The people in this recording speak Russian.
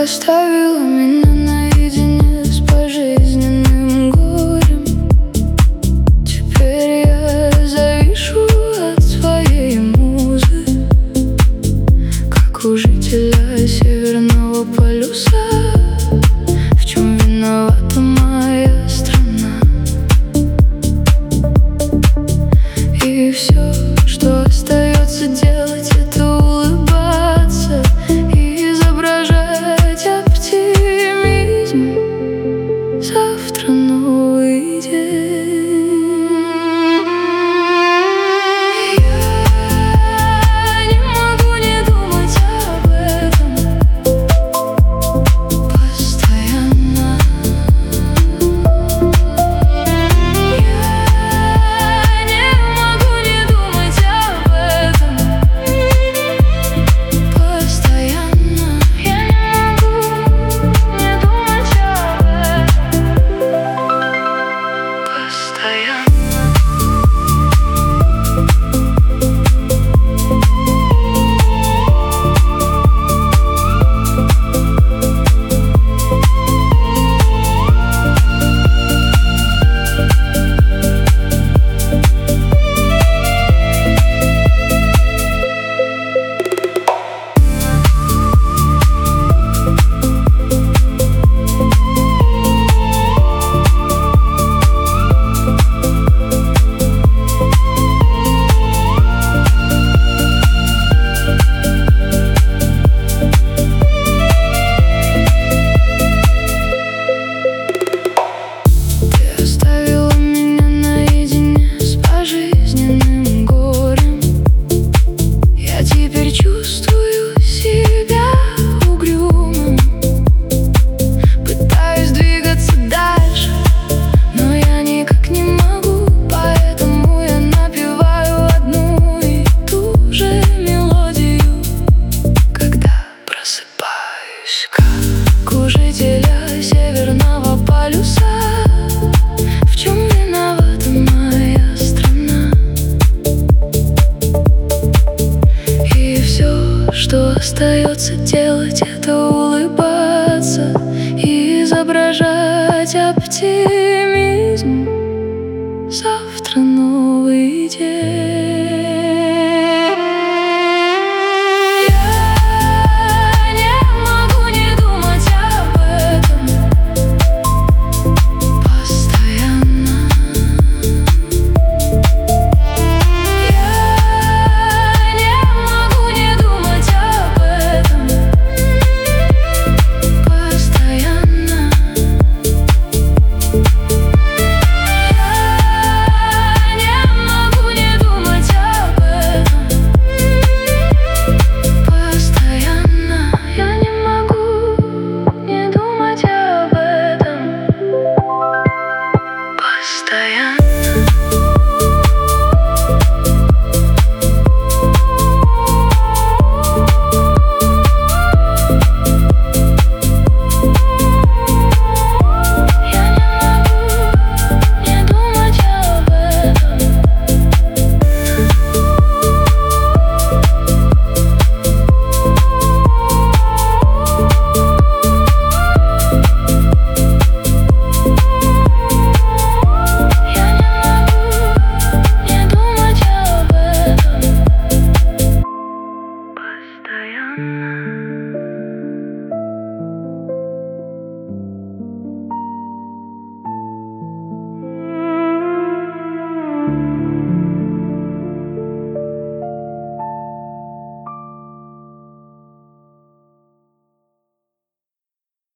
оставила меня наедине с пожизненным горем. Теперь я завишу от своей музы, как у жителя Северного полюса. В чем виновата моя страна? И все, что остается делать, это улыбаться и изображать оптимизм. Завтра новый день. Я не могу не думать об этом постоянно. Я не могу не думать об этом постоянно. Я не могу не думать об этом постоянно. Оставила меня наедине с пожизненным горем. Я теперь чувствую себя угрюмым. Пытаюсь двигаться дальше, но я никак не могу. Поэтому я напеваю одну и ту же мелодию, когда просыпаюсь, как у жителя Северного полюса. В чем виновата моя страна? И все, что остается делать, это улыбаться и изображать оптимизм. Завтра новый день. Я не могу не думать об этом постоянно. Я не могу не думать об этом постоянно. Я не могу не думать об этом постоянно. Я не могу не думать об этом постоянно. Я не могу не думать об этом. Я не могу не думать об этом постоянно.